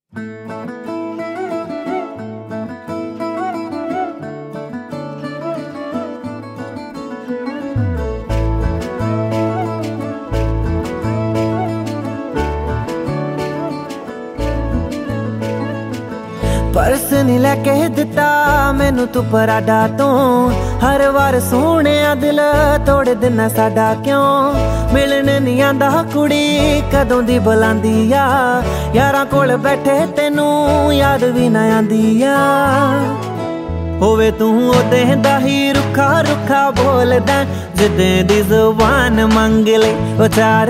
परस नहीं लैके दिता मैनू तू पराडा तो हर वार सोने दिल तोड़ देना साडा क्यों मिलन नहीं आंदा कुड़ी कदों दी बुलांदी आ यारां कोल बैठे तेनू याद भी ना आंदी आ होवे तू ओदे दा ही रुखा रुखा बोलदा जिदे दी जुबान मंग ले ओ चार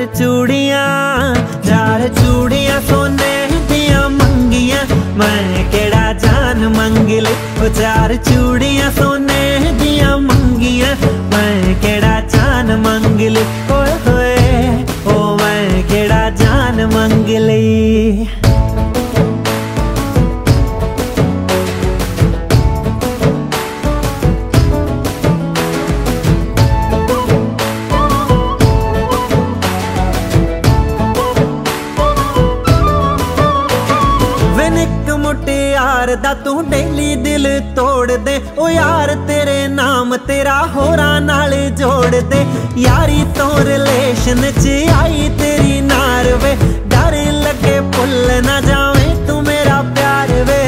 चूड़ियां सोने दियां मंगियां मैं केड़ा जान मंग ले ओ चार चूड़ियां सोने दियां मंगियां मैं केड़ा जान मंग ले ओए होए ओ मैं केड़ा जान मंग ले। यार दा तू डेली दिल तोड़ दे ओ यार तेरे नाम तेरा होरा नाल जोड़ दे यारी तो रिलेशन च आई तेरी नार वे डर लगे भुल ना जावे तू मेरा प्यार वे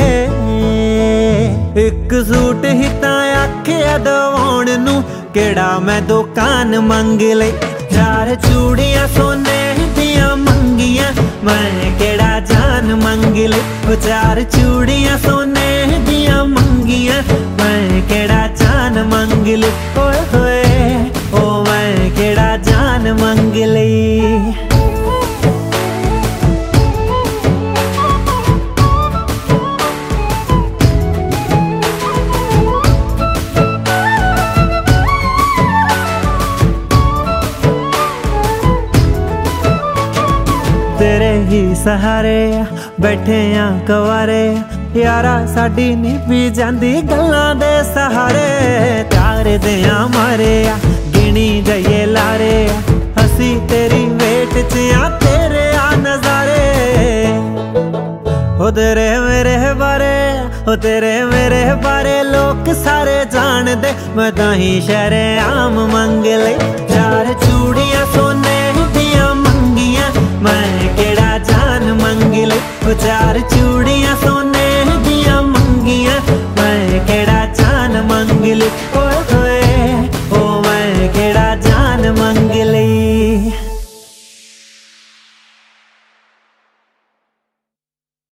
एक सूट ही तां आखिया दवाउण नू केड़ा मैं दुकान मंग ले चार चूड़ियां सोने दियां मंगियां मैं केड़ा जान मंग ले ओ चार चूड़ियां सोने दियां मंगियां मैं केड़ा जान मंग ले ओए होए ओ मैं केड़ा जान मंग ले। तेरे ही सहारे बैठे आ कवारे यारा साडी नी भी जांदी गल्लां दे सहारे प्यार दे मारे गिनी जाइए लारे हसी तेरी वेट च तेरे नजारे ओ तेरे मेरे बारे ओ तेरे मेरे बारे लोग सारे जान दे मैं ताही शहरे आम मंग ले चार चूड़ियां सोने दियां मंगियां मैं केड़ा जान मंग ले ओ चार